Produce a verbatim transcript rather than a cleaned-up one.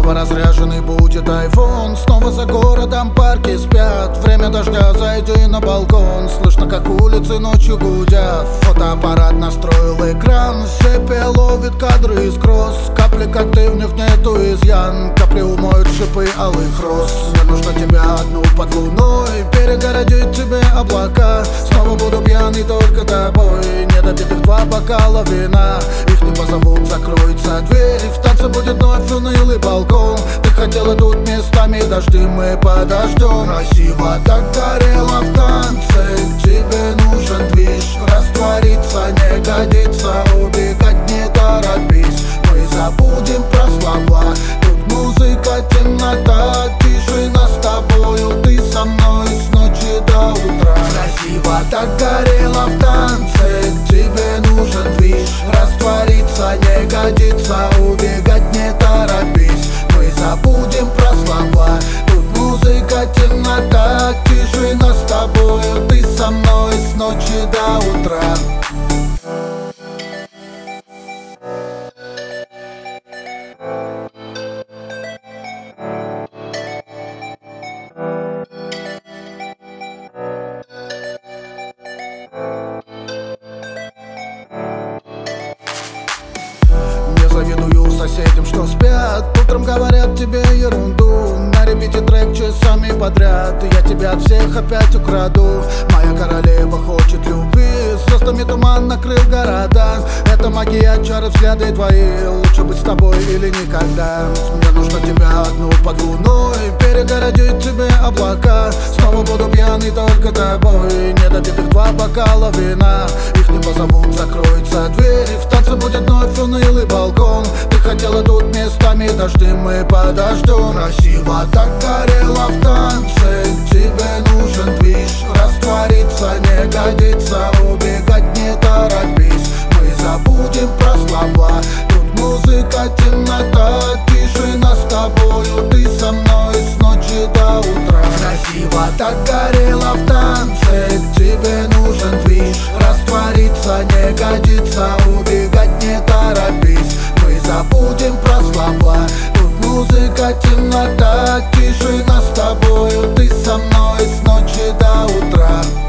Снова разряженный будет айфон, снова за городом парки спят. Время дождя, зайди на балкон, слышно, как улицы ночью гудят. Фотоаппарат настроил экран, сепия ловит кадры из кросс. Капли, как ты, в них нету изъян, капли умоют шипы алых роз. Мне нужно тебя одну под луной, перегородить тебе облака. Снова буду пьяный только тобой, недопитых два бокала вина. Их не позовут, закроется дверь, в танце будет вновь унылый балкон. Ты хотела тут местами дожди, мы подождем. Красиво так горело в танце, тебе нужен движ. Раствориться не годится, убегать не торопись. Мы забудем про слова, тут музыка, темнота, тишина с тобою, ты со мной с ночи до утра. Красиво так горело в танце, тебе нужен движ. Раствориться не годится, убегать не торопись. Мы забудем про слова, тут музыка, темнота, тишина с тобою, ты со мной с ночи до утра. Завидую соседям, что спят, утром говорят тебе ерунду. На репите трек часами подряд, и я тебя от всех опять украду. Моя королева хочет любви, звездами туман накрыл города. Это магия, чары, взгляды твои, лучше быть с тобой или никогда. Мне нужно тебя одну под луной, перегородить тебе облака. Снова буду пьяный только тобой, недопитых два бокала вина. Их не позовут, закроется дверь, в танце будет вновь унылый балкон. Ты хотела тут местами дожди, мы подождем. Красиво так горело в танце, тебе нужен движ. Раствориться не годится, убегать не торопись. Мы забудем про слова, тут музыка, темнота, тишина с тобою, ты со мной с ночи до утра. Красиво так горело в танце, тебе нужен движ. Раствориться не годится, убегать не торопись. Мы забудем про слова, тут музыка, темнота, тишина с тобою, ты со мной с ночи до утра.